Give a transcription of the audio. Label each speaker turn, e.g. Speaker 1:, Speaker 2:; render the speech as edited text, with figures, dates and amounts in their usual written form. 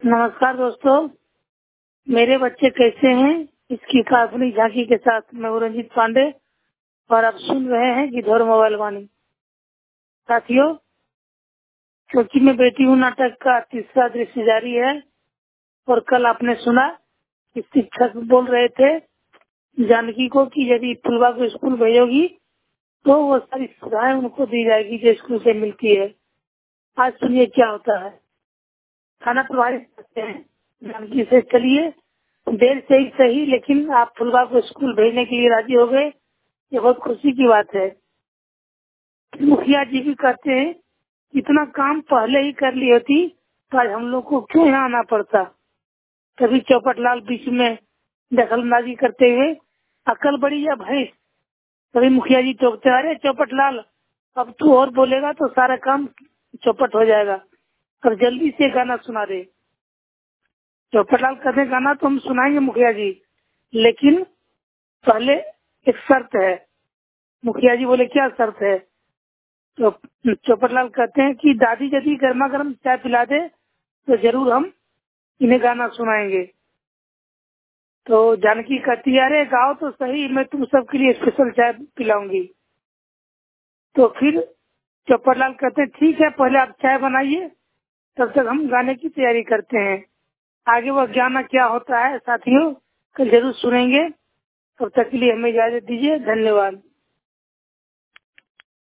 Speaker 1: नमस्कार दोस्तों, मेरे बच्चे कैसे हैं इसकी काल्पनिक झांकी के साथ मैं हूं रंजीत पांडे और आप सुन रहे हैं गिद्धौर मोबाइल वाणी। साथियों, क्योंकि मैं बेटी हूं नाटक का तीसरा दृश्य जारी है और कल आपने सुना कि शिक्षक बोल रहे थे जानकी को कि यदि फुलवा को स्कूल भेजोगी तो वो सारी सुविधाएं उनको दी जाएगी जो स्कूल से मिलती है। आज सुनिए क्या होता है। थाना प्रभारी कहते हैं जानकी से चलिए, देर से ही सही लेकिन आप फुलवा को स्कूल भेजने के लिए राजी हो गए, ये बहुत खुशी की बात है। मुखिया जी भी कहते हैं इतना काम पहले ही कर ली होती तो आज हम लोग को क्यों यहाँ आना पड़ता। तभी चौपट लाल बीच में दखलंदाजी करते हुए, अकल बड़ी या भैंस। तभी मुखिया जी टोकते, अरे चौपट लाल अब तू और बोलेगा तो सारा काम चौपट हो जाएगा, और जल्दी से गाना सुना दे। चौपट लाल कहते हैं गाना तो हम सुनाएंगे मुखिया जी, लेकिन पहले एक शर्त है। मुखिया जी बोले क्या शर्त है। तो चौपट लाल कहते हैं कि दादी यदि गर्मा गर्म चाय पिला दे तो जरूर हम इन्हें गाना सुनाएंगे। तो जानकी कहती है अरे गाओ तो सही, मैं तुम सबके लिए स्पेशल चाय पिलाऊंगी। तो फिर चौपट लाल कहते हैं ठीक है, पहले आप चाय बनाइए, तब तक हम गाने की तैयारी करते हैं। आगे वह गाना क्या होता है साथियों कल जरूर सुनेंगे। तब तक के लिए हमें इजाजत दीजिए। धन्यवाद।